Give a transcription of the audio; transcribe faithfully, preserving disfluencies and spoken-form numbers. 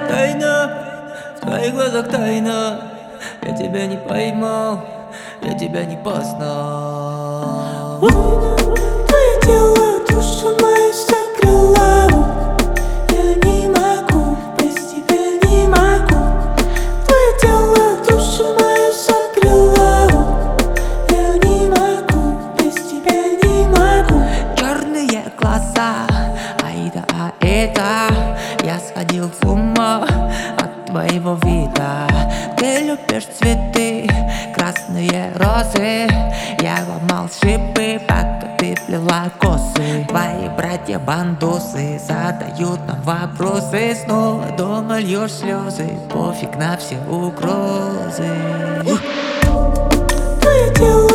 Тайна, в твоих глазах тайна. Я тебя не поймал, я тебя не познал. Твое тело, душу мою согрела. Я не могу, без тебя не могу. Твое тело, душу мою согрела. Я не могу, без тебя не могу. Черные глаза, Аида, Аида. Я сходил с ума от твоего вида. Ты любишь цветы, красные розы. Я ломал шипы, пока ты плела косы. Твои братья-бандосы задают нам вопросы. Снова дома льешь слезы, пофиг на все угрозы. Твое тело